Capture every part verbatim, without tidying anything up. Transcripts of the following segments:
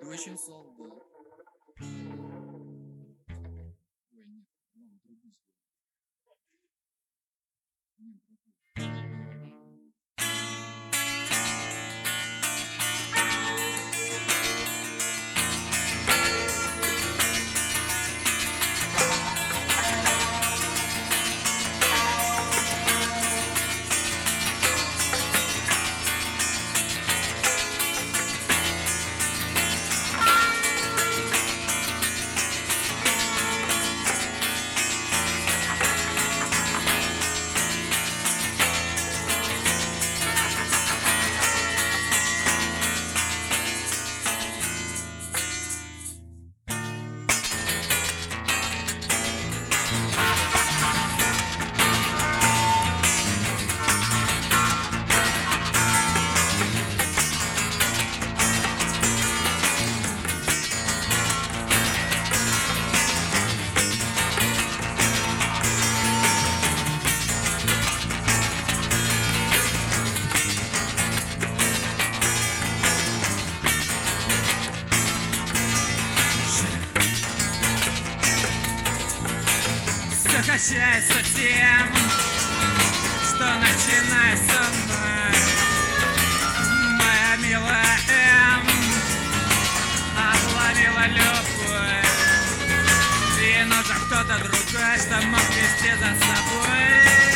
Очень слабо. Ой, нет, ладно, другую свою. Нет, другую. Качается тем, что начинай со мной, моя милая М, отловила любовь, и нужен кто-то другой, что мог вести за собой.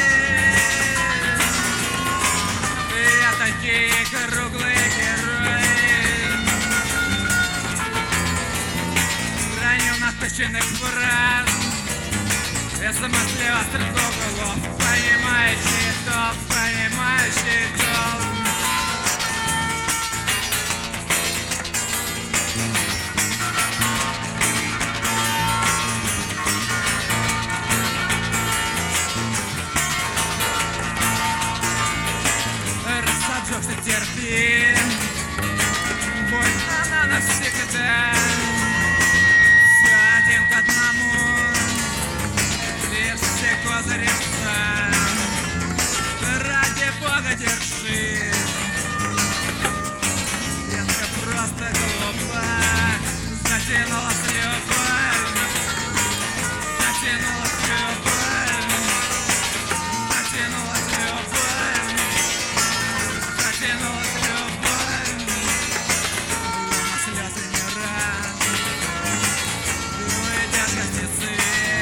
Я такие круглые герои, ранил напыщенных фраз. Я самослева стрелкового, понимающий топ, понимающий топ. Раз обжегся, терпи, больно на навсегда. Все один к одному. Все козыри ради Бога держи. Детка просто глупа, затянулась любовь, затянулась любовь, затянулась любовь, затянулась любовь. Луна слезы не рад, уйдет гостицы.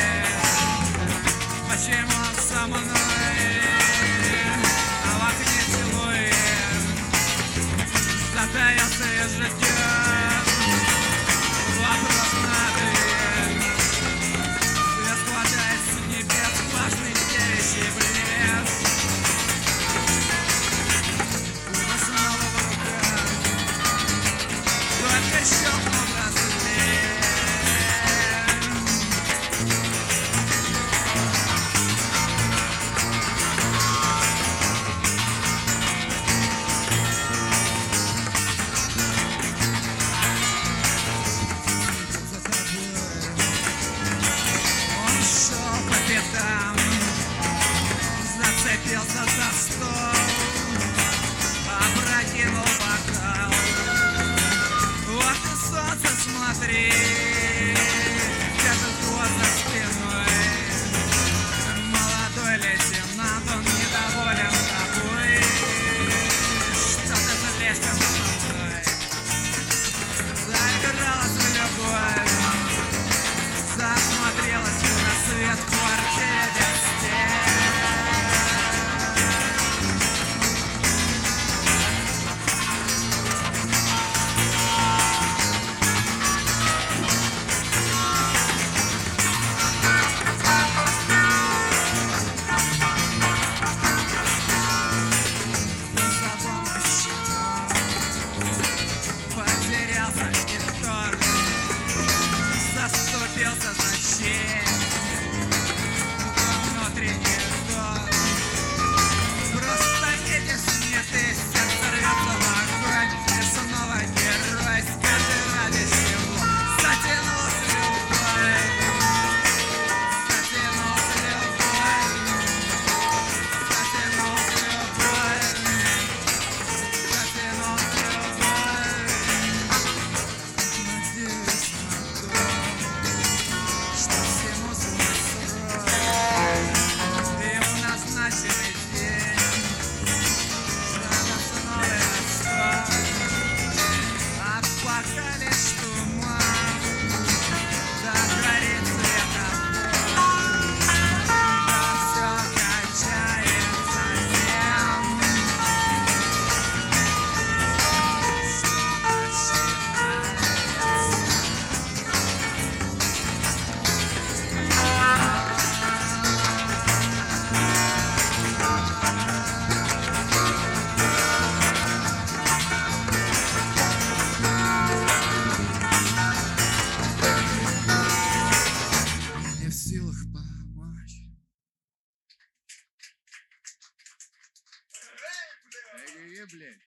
Почему он со мной, а в окне целует, затаился и ждет.